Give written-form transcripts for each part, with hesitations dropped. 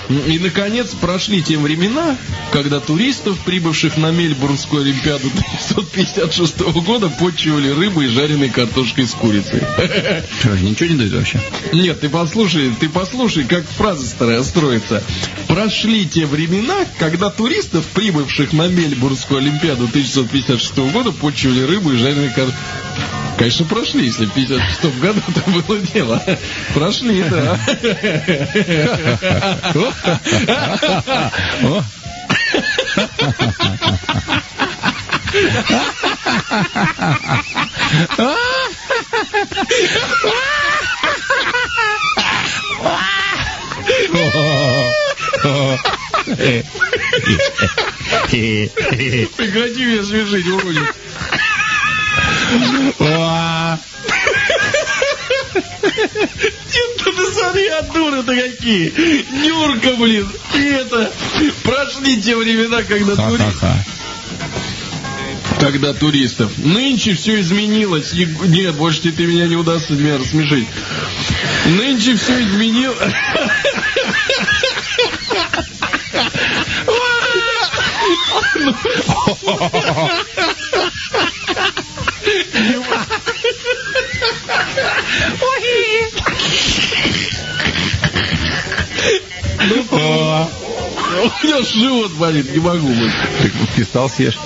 И, наконец, прошли те времена, когда туристов, прибывших на Мельбурнскую Олимпиаду 1956 года, почивали рыбой и жареной картошкой с курицей. Что, ничего не дают вообще? Нет, ты послушай, как фраза старая строится. Прошли те времена, когда туристов, прибывших на Мельбурнскую Олимпиаду 1956 года, почивали рыбой и жареной картошкой. Конечно, прошли, если в 56 году это было дело. Прошли, да. Прекрати меня смешить, уродец. Дед-то ты смотри, дуры-то какие. Нюрка, блин. И это... Прошли те времена, когда туристов. Нынче все изменилось. Нет, больше ты меня не удастся меня рассмешить. Нынче все изменилось. У меня живот болит, не могу. Ты встал, съешь.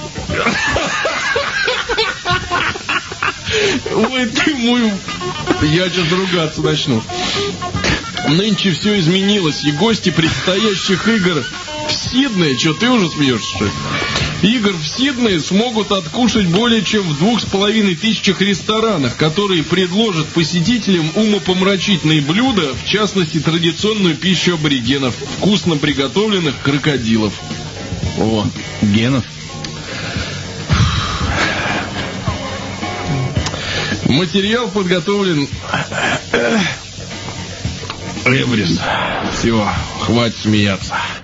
Ой, ты мой... Я сейчас ругаться начну. Нынче все изменилось, и гости предстоящих игр в Сиднее... Что, ты уже смеешься, что ли? Игр в Сиднее смогут откушать более чем в 2500 ресторанах, которые предложат посетителям умопомрачительные блюда, в частности, традиционную пищу аборигенов, вкусно приготовленных крокодилов. О, генов. Материал подготовлен... Эврис. Все, хватит смеяться.